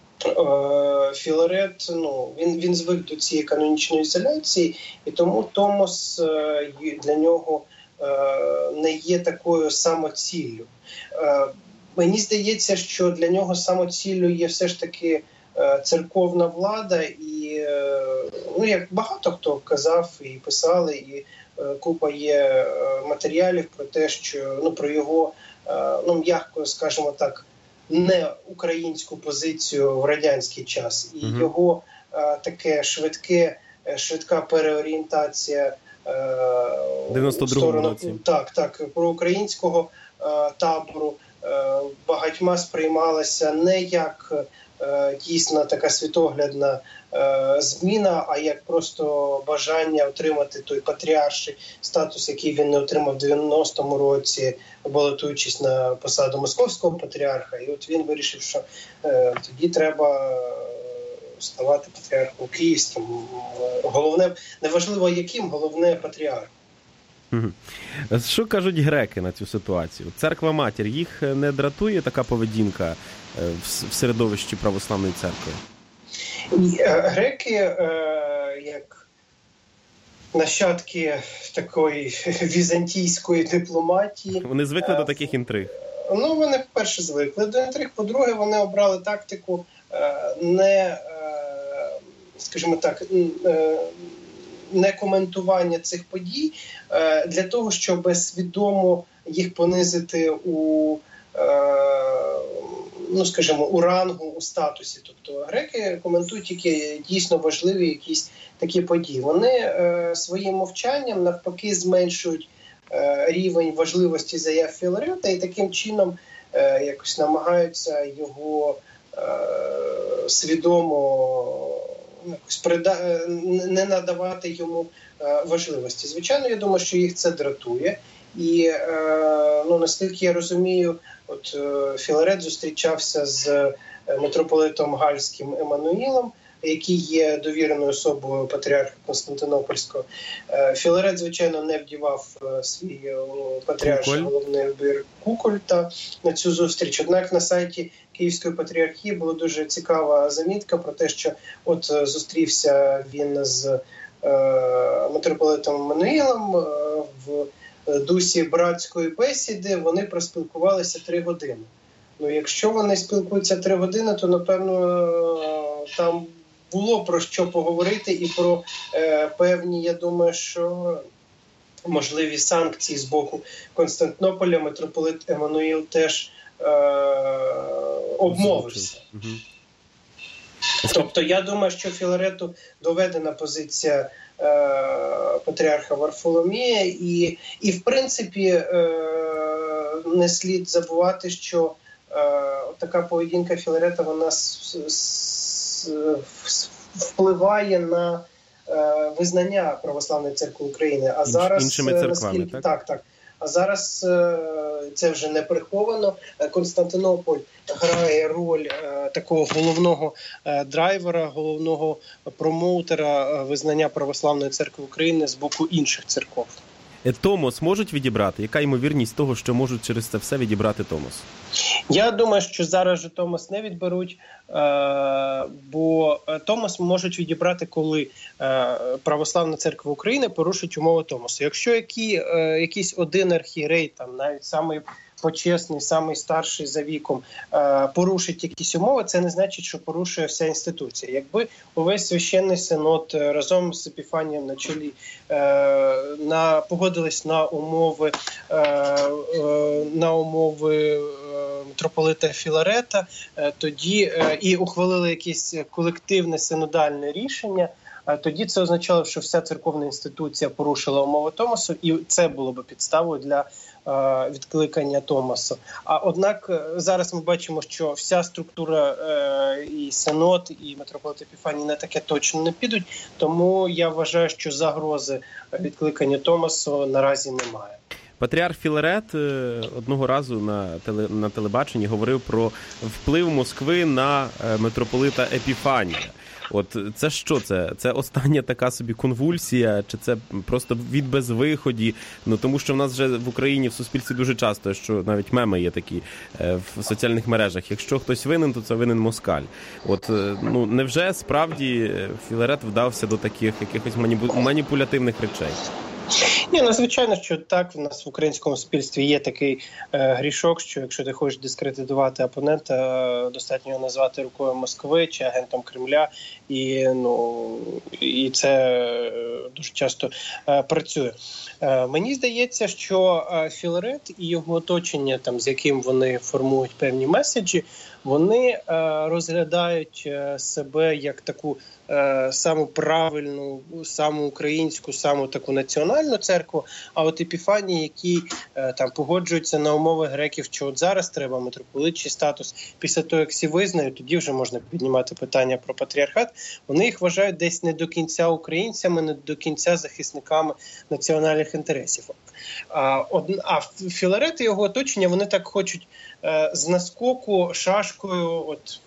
Філарет, ну, він, він звик до цієї канонічної ізоляції, і тому Томос е, для нього е, не є такою самоціллю. Е, мені здається, що для нього самоціллю є все ж таки е, церковна влада, і е, ну, як багато хто казав і писали, і купа є матеріалів про те, що, ну, про його, ну, м'яко, скажімо так, не українську позицію в радянський час. І mm-hmm. його таке швидке, швидка переорієнтація дев'яносто другому році. Так, так, про українського табору багатьма сприймалася не як дійсно така світоглядна зміна, а як просто бажання отримати той патріарший статус, який він не отримав в дев'яностому році, балотуючись на посаду московського патріарха. І от він вирішив, що е, тоді треба ставати патріархом київським. Головне, неважливо яким, головне патріарх. Що кажуть греки на цю ситуацію? Церква-матір, їх не дратує така поведінка в середовищі православної церкви? Греки, як нащадки такої візантійської дипломатії... Вони звикли до таких інтриг? Ну, вони, по-перше, звикли до інтриг. По-друге, вони обрали тактику не, скажімо так, некоментування цих подій для того, щоб свідомо їх понизити у, ну, скажімо, у рангу, у статусі. Тобто греки коментують тільки дійсно важливі якісь такі події. Вони своїм мовчанням навпаки зменшують рівень важливості заяв Філарета і таким чином якось намагаються його свідомо якось прида... не надавати йому важливості. Звичайно, я думаю, що їх це дратує. І, ну, наскільки я розумію, от Філарет зустрічався з митрополитом Гальським Еммануїлом, який є довіреною особою патріарха Константинопольського. Філарет, звичайно, не вдівав свій патріарший головний убір кукольта на цю зустріч. Однак на сайті Київської патріархії була дуже цікава замітка про те, що от зустрівся він з е, митрополитом Еммануїлом е, в дусі братської бесіди. Вони проспілкувалися три години. Ну, якщо вони спілкуються три години, то, напевно, там було про що поговорити і про е, певні, я думаю, що можливі санкції з боку Константинополя. Митрополит Еммануїл теж е, обмовився. Угу. Тобто, я думаю, що Філарету доведена позиція е, патріарха Варфоломія і, і в принципі, е, не слід забувати, що е, така поведінка Філарета, вона с, с, с, впливає на е, визнання Православної церкви України. А зараз іншими церквами, наскільки, так? Так, так. А зараз е, це вже не приховано. Константинополь грає роль е, такого головного е, драйвера, головного промоутера е, визнання Православної церкви України з боку інших церков. Томос можуть відібрати? Яка ймовірність того, що можуть через це все відібрати Томос? Я думаю, що зараз же Томос не відберуть, бо Томос можуть відібрати, коли Православна церква України порушить умови Томосу. Якщо які, якийсь один архієрей, там навіть самий почесний, самий старший за віком, порушить якісь умови, це не значить, що порушує вся інституція. Якби увесь священний синод разом з Епіфанієм на чолі на, погодились на умови, на умови митрополита Філарета, тоді і ухвалили якесь колективне синодальне рішення, тоді це означало, що вся церковна інституція порушила умови Томосу, і це було б підставою для е, відкликання Томосу. А однак зараз ми бачимо, що вся структура е, і синод, і митрополит Епіфаній на таке точно не підуть, тому я вважаю, що загрози відкликання Томосу наразі немає. Патріарх Філарет одного разу на, теле, на телебаченні говорив про вплив Москви на митрополита Епіфанія. От це що це? Це остання така собі конвульсія, чи це просто від безвиході? Ну тому що в нас вже в Україні в суспільстві дуже часто, що навіть меми є такі в соціальних мережах. Якщо хтось винен, то це винен москаль. От ну невже справді Філарет вдався до таких якихось маніпулятивних речей? Ні, ну, звичайно, що так, в нас в українському суспільстві є такий е, грішок, що якщо ти хочеш дискредитувати опонента, е, достатньо його назвати рукою Москви чи агентом Кремля, і, ну, і це дуже часто е, працює. Е, мені здається, що е, Філарет і його оточення, там, з яким вони формують певні меседжі, вони е, розглядають е, себе як таку е, саму правильну, саму українську, саму таку національну церкву, а от Епіфаній, які е, там погоджуються на умови греків, що от зараз треба митрополитчий статус, після того, як всі визнають, тоді вже можна піднімати питання про патріархат, вони їх вважають десь не до кінця українцями, не до кінця захисниками національних інтересів. А, од, а Філарет і його оточення, вони так хочуть е, з наскоку шашкою от,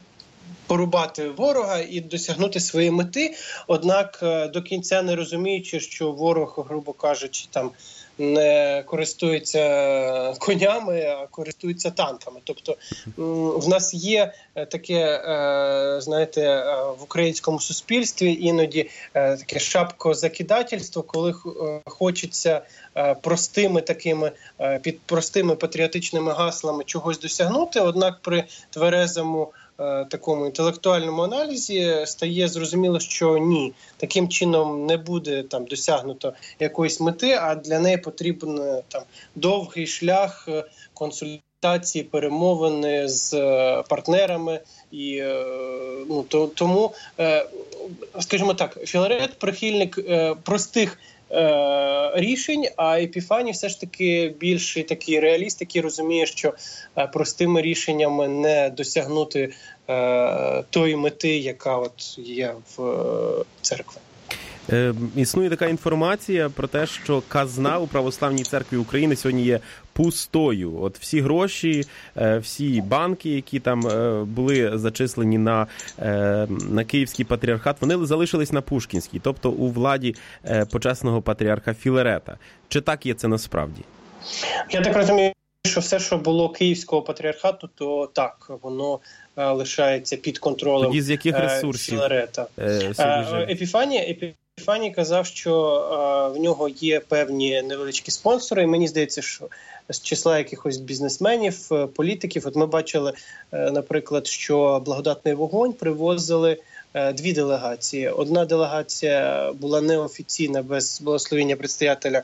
порубати ворога і досягнути своєї мети, однак е, до кінця не розуміючи, що ворог, грубо кажучи, там не користується конями, а користується танками. Тобто в нас є таке, знаєте, в українському суспільстві іноді таке шапкозакидательство, коли хочеться простими такими, під простими патріотичними гаслами чогось досягнути, однак при тверезому е, такому інтелектуальному аналізі стає зрозуміло, що ні, таким чином не буде там досягнуто якоїсь мети, а для неї потрібен там довгий шлях консультації, перемовини з е, партнерами. І е, ну, то, тому, е, скажімо так, Філарет прихильник е, простих Е, рішень, а Епіфаній все ж таки більший такий реаліст, який розуміє, що е, простими рішеннями не досягнути е, тої мети, яка от є в е, церкві. Е, існує така інформація про те, що казна у Православній Церкві України сьогодні є пустою. От всі гроші, е, всі банки, які там е, були зачислені на, е, на Київський патріархат, вони залишились на Пушкінській, тобто у владі е, почесного патріарха Філарета. Чи так є це насправді? Я так розумію, що все, що було Київського патріархату, то так, воно е, лишається під контролем Тоді з яких ресурсів? Філарета. Е, е, Епіфанія, Епіфаній казав, що е, в нього є певні невеличкі спонсори, і мені здається, що з числа якихось бізнесменів, політиків. От ми бачили, е, наприклад, що Благодатний вогонь привозили е, дві делегації. Одна делегація була неофіційна, без благословення предстоятеля.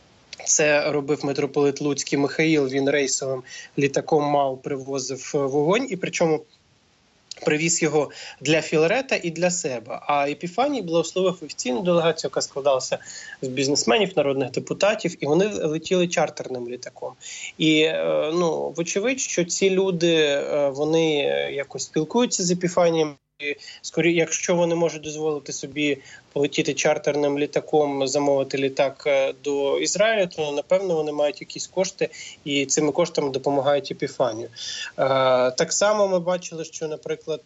Це робив митрополит Луцький Михаїл, він рейсовим літаком МАУ привозив вогонь, і причому привіз його для Філарета і для себе. А Епіфаній благословив офіційну делегацію, яка складалася з бізнесменів, народних депутатів, і вони летіли чартерним літаком. І, ну, вочевидь, що ці люди, вони якось спілкуються з Епіфанієм. Скорі, якщо вони можуть дозволити собі полетіти чартерним літаком, замовити літак до Ізраїля, то, напевно, вони мають якісь кошти і цими коштами допомагають Епіфанію. Так само ми бачили, що, наприклад,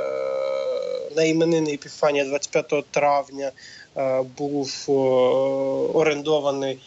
на іменини Епіфанія двадцять п'ятого травня був орендований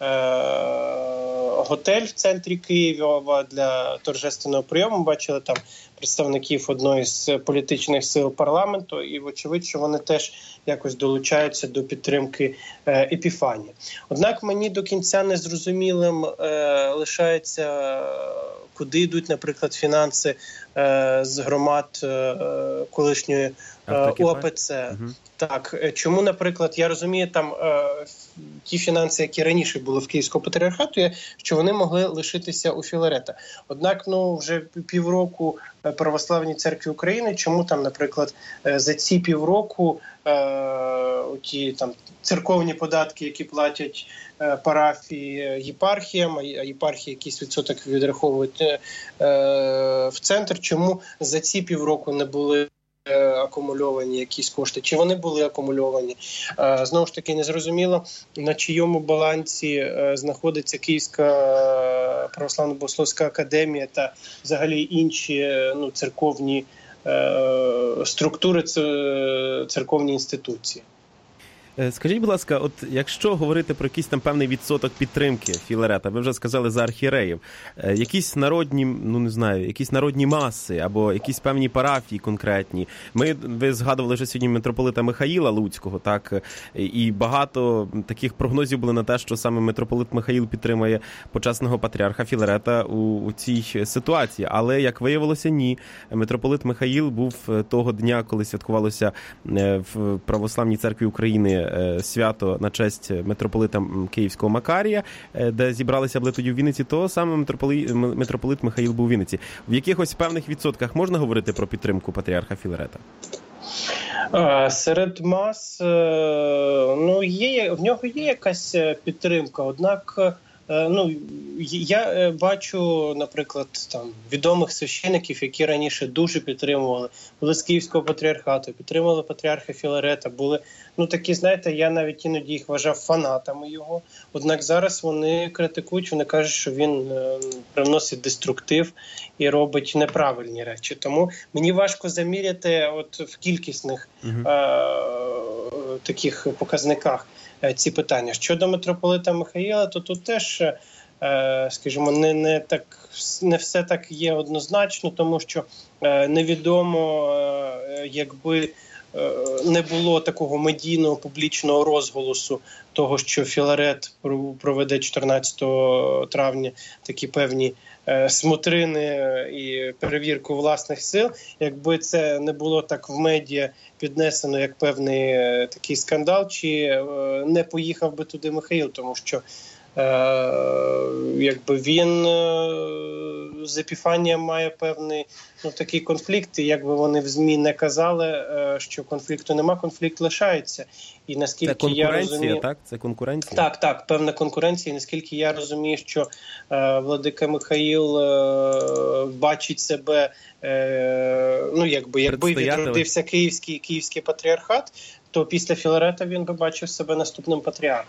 готель в центрі Києва для торжественного прийому. Бачили там представників одної з політичних сил парламенту, і вочевидь, що вони теж якось долучаються до підтримки е, Епіфанії. Однак мені до кінця незрозумілим е, лишається, куди йдуть, наприклад, фінанси е, з громад е, колишньої е, УАПЦ. Угу. Так, чому, наприклад, я розумію, там е, ті фінанси, які раніше були в Київського патріархату, є, що вони могли лишитися у Філарета. Однак, ну, вже півроку Православній Церкві України, чому там, наприклад, за ці півроку е, ті там церковні податки, які платять е, парафії єпархіям, а єпархії якийсь відсоток відраховують е, в центр, чому за ці півроку не були акумульовані якісь кошти, чи вони були акумульовані. Знову ж таки, незрозуміло, на чийому балансі знаходиться Київська православно-богословська академія та взагалі інші, ну, церковні структури, церковні інституції. Скажіть, будь ласка, от якщо говорити про якийсь там певний відсоток підтримки Філарета, ви вже сказали за архієреїв, якісь народні, ну не знаю, якісь народні маси або якісь певні парафії конкретні. Ми, ви згадували вже сьогодні митрополита Михаїла Луцького, так, і багато таких прогнозів були на те, що саме митрополит Михаїл підтримує почесного патріарха Філарета у, у цій ситуації. Але, як виявилося, ні. Митрополит Михаїл був того дня, коли святкувалося в Православній Церкві України свято на честь митрополита Київського Макарія, де зібралися були тоді в Вінниці, то саме митрополит, митрополит Михаїл був у Вінниці. В якихось певних відсотках можна говорити про підтримку патріарха Філарета? Серед мас, ну, є, в нього є якась підтримка, однак, ну, я бачу, наприклад, там відомих священиків, які раніше дуже підтримували, були з Київського патріархату, підтримували патріарха Філарета, були, ну, такі, знаєте, я навіть іноді їх вважав фанатами його, однак зараз вони критикують, вони кажуть, що він е, привносить деструктив і робить неправильні речі. Тому мені важко заміряти от в кількісних е, таких показниках ці питання. Щодо митрополита Михаїла, то тут теж, скажімо, не, не, так, не все так є однозначно, тому що невідомо, якби не було такого медійного публічного розголосу того, що Філарет проведе чотирнадцятого травня такі певні смотрини і перевірку власних сил. Якби це не було так в медіа піднесено як певний такий скандал, чи не поїхав би туди Михаїл, тому що Е, якби він е, з Епіфанієм має певний ну, такий конфлікт, і якби вони в ЗМІ не казали, е, що конфлікту нема, конфлікт лишається. І наскільки це конкуренція, я розумію, так? Це конкуренція? Так, так, певна конкуренція. І наскільки я розумію, що е, владика Михаїл е, бачить себе, е, ну якби, якби відродився Київський, Київський патріархат, то після Філарета він би бачив себе наступним патріархом.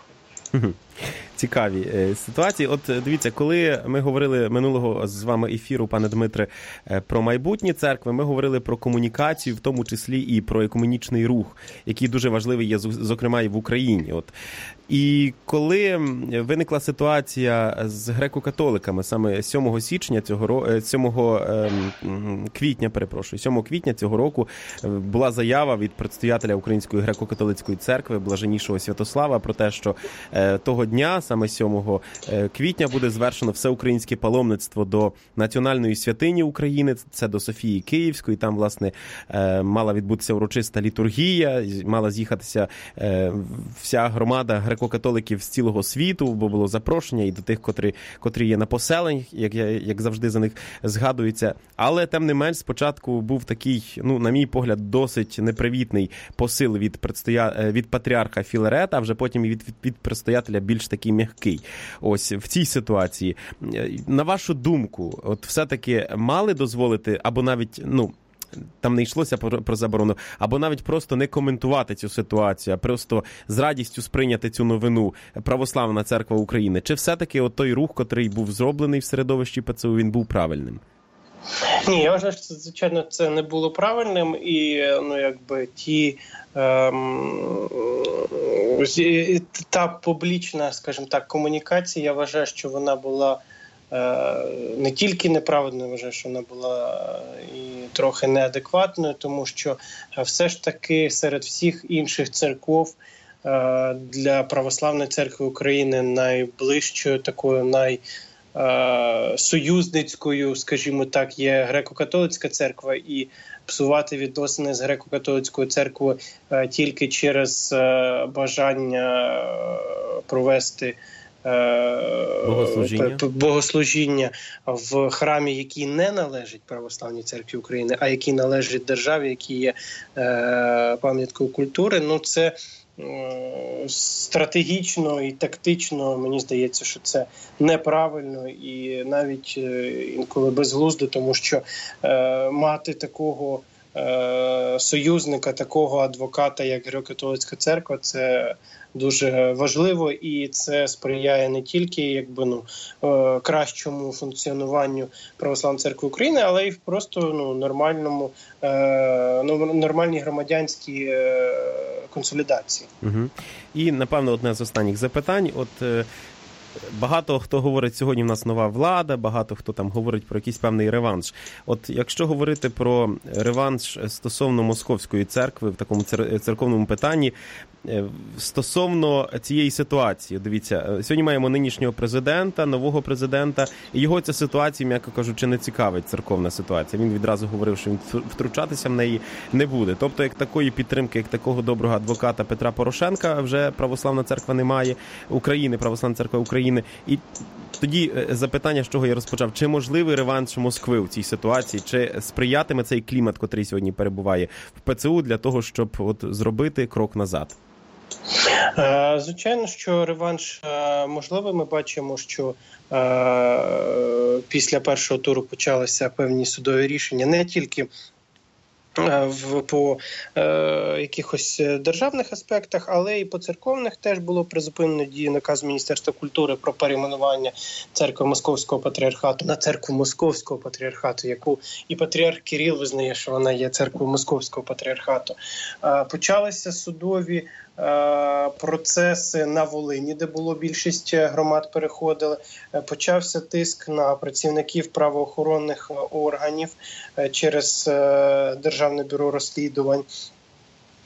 Цікаві ситуації. От дивіться, коли ми говорили минулого з вами ефіру, пане Дмитре, про майбутні церкви, ми говорили про комунікацію, в тому числі і про екуменічний рух, який дуже важливий є, зокрема, і в Україні. От. І коли виникла ситуація з греко-католиками, саме сьомого січня цього року, сьомого квітня, перепрошую, сьомого квітня цього року була заява від предстоятеля Української греко-католицької церкви Блаженнішого Святослава про те, що того дня, саме сьомого квітня, буде звершено всеукраїнське паломництво до національної святині України, це до Софії Київської, там, власне, мала відбутися урочиста літургія, мала з'їхатися вся громада греко-католиків з цілого світу, бо було запрошення і до тих, котрі, котрі є на поселеннях, як, як завжди за них згадується. Але, тим не менш, спочатку був такий, ну, на мій погляд, досить непривітний посил від, предстоя... від патріарха Філарета, а вже потім і від, від, від предстоятеля більш такий м'який. Ось, в цій ситуації. На вашу думку, от все-таки мали дозволити, або навіть, ну, там не йшлося про, про заборону, або навіть просто не коментувати цю ситуацію, а просто з радістю сприйняти цю новину Православна Церква України? Чи все-таки от той рух, котрий був зроблений в середовищі ПЦУ, він був правильним? Ні, я вважаю, що, звичайно, це не було правильним, і, ну, якби, ті, ем, та публічна, скажімо так, комунікація, я вважаю, що вона була не тільки неправильно, я вважаю, що вона була і трохи неадекватною, тому що все ж таки серед всіх інших церков для Православної Церкви України найближчою, такою найсоюзницькою, скажімо так, є Греко-католицька церква, і псувати відносини з Греко-католицькою церквою тільки через бажання провести Богослужіння. богослужіння в храмі, який не належить Православній Церкві України, а який належить державі, який є е, пам'яткою культури, ну це е, стратегічно і тактично, мені здається, що це неправильно і навіть е, інколи безглуздо, тому що е, мати такого е, союзника, такого адвоката, як Греко-католицька церква, це дуже важливо, і це сприяє не тільки якби, ну, кращому функціонуванню Православної Церкви України, але й просто ну, нормальному, ну, нормальній громадянській консолідації. Угу. І, напевно, одне з останніх запитань. От багато хто говорить, сьогодні в нас нова влада, багато хто там говорить про якийсь певний реванш. От якщо говорити про реванш стосовно Московської церкви в такому церковному питанні, стосовно цієї ситуації, дивіться, сьогодні маємо нинішнього президента, нового президента, і його ця ситуація, м'яко кажучи, не цікавить, церковна ситуація. Він відразу говорив, що він втручатися в неї не буде. Тобто, як такої підтримки, як такого доброго адвоката Петра Порошенка вже Православна Церква не має, України, Православна Церква України. І тоді запитання, з чого я розпочав, чи можливий реванш Москви в цій ситуації, чи сприятиме цей клімат, котрий сьогодні перебуває в ПЦУ для того, щоб от зробити крок назад? Звичайно, що реванш можливий. Ми бачимо, що е, після першого туру почалися певні судові рішення не тільки в, по е, якихось державних аспектах, але і по церковних теж було призупинено дію наказ Міністерства культури про перейменування церкви Московського патріархату на церкву Московського патріархату, яку і патріарх Кирил визнає, що вона є церквою Московського патріархату. Е, почалися судові е, процеси на Волині, де було більшість громад переходили. Е, почався тиск на працівників правоохоронних органів е, через е, Державне бюро розслідувань.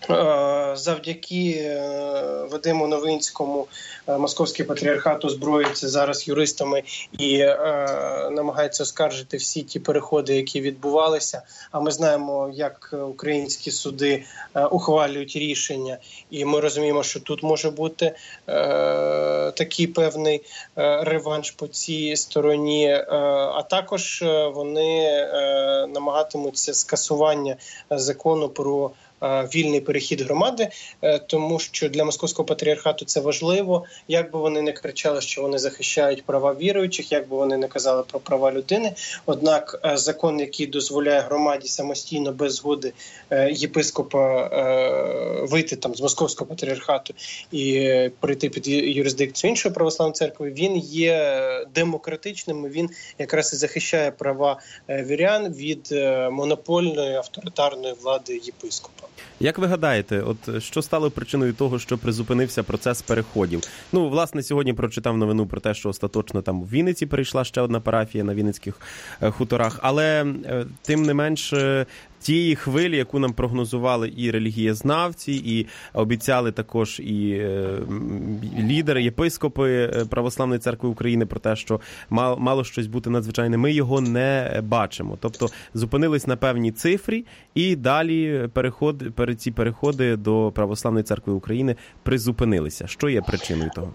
Завдяки Вадиму Новинському Московський патріархат озброюється зараз юристами і е, намагається оскаржити всі ті переходи, які відбувалися. А ми знаємо, як українські суди е, ухвалюють рішення, і ми розуміємо, що тут може бути е, такий певний е, реванш по цій стороні. Е, а також вони е, намагатимуться скасування закону про вільний перехід громади, тому що для Московського патріархату це важливо. Як би вони не кричали, що вони захищають права віруючих, як би вони не казали про права людини, однак закон, який дозволяє громаді самостійно, без згоди єпископа вийти там з Московського патріархату і прийти під юрисдикцію іншої православної церкви, він є демократичним, він якраз і захищає права вірян від монопольної авторитарної влади єпископа. Як ви гадаєте, от що стало причиною того, що призупинився процес переходів? Ну, власне, сьогодні прочитав новину про те, що остаточно там в Вінниці перейшла ще одна парафія на Вінницьких хуторах, але тим не менш тієї хвилі, яку нам прогнозували і релігієзнавці, і обіцяли також і е, лідери, єпископи Православної церкви України про те, що мало, мало щось бути надзвичайне, ми його не бачимо. Тобто зупинились на певній цифрі і далі переход, ці переходи до Православної церкви України призупинилися. Що є причиною того?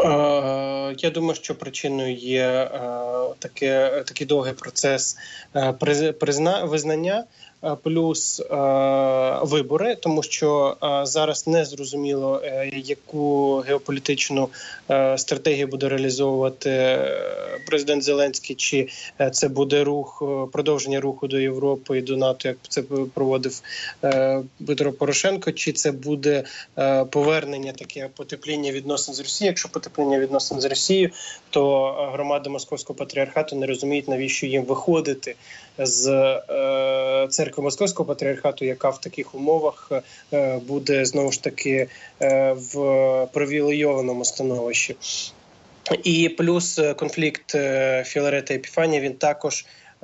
Я думаю, що причиною є е, таке, такий довгий процес е, призна, визнання, е, плюс е, вибори, тому що е, зараз не зрозуміло, е, яку геополітичну е, стратегію буде реалізовувати президент Зеленський, чи це буде рух, продовження руху до Європи і до НАТО, як це проводив е, Петро Порошенко, чи це буде е, повернення, таке потепління відносин з Росією. Якщо потепління відносин з Росією, то громади Московського патріархату не розуміють, навіщо їм виходити з е, церкви Московського патріархату, яка в таких умовах е, буде, знову ж таки, е, в привілейованому становищі. І плюс конфлікт Філарета і Епіфанія, він також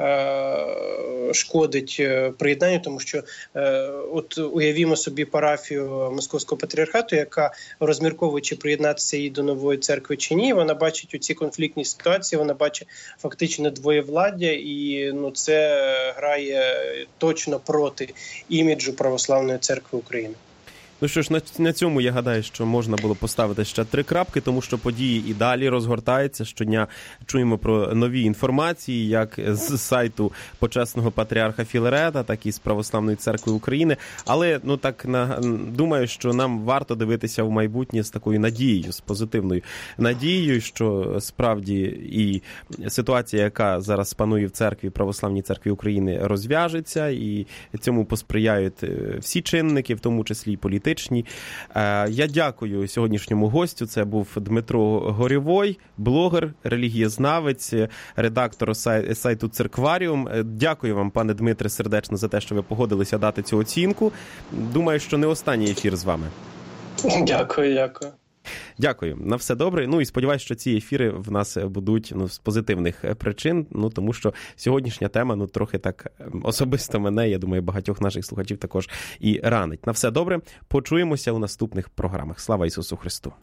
шкодить приєднанню, тому що от уявімо собі парафію Московського патріархату, яка, розмірковуючи приєднатися їй до нової церкви чи ні, вона бачить у цій конфліктній ситуації, вона бачить фактично двоєвладдя, і ну, це грає точно проти іміджу Православної церкви України. Ну що ж, на, на цьому, я гадаю, що можна було поставити ще три крапки, тому що події і далі розгортаються. Щодня чуємо про нові інформації, як з сайту почесного патріарха Філарета, так і з Православної церкви України. Але, ну так, на, думаю, що нам варто дивитися в майбутнє з такою надією, з позитивною надією, що справді і ситуація, яка зараз панує в церкві, Православній церкві України, розв'яжеться, і цьому посприяють всі чинники, в тому числі і політики. Я дякую сьогоднішньому гостю. Це був Дмитро Горєвой, блогер, релігієзнавець, редактор сайту Церкваріум. Дякую вам, пане Дмитре, сердечно за те, що ви погодилися дати цю оцінку. Думаю, що не останній ефір з вами. Дякую, дякую. Дякую. На все добре. Ну і сподіваюся, що ці ефіри в нас будуть ну, з позитивних причин, ну тому що сьогоднішня тема ну трохи так особисто мене, я думаю, багатьох наших слухачів також і ранить. На все добре. Почуємося у наступних програмах. Слава Ісусу Христу!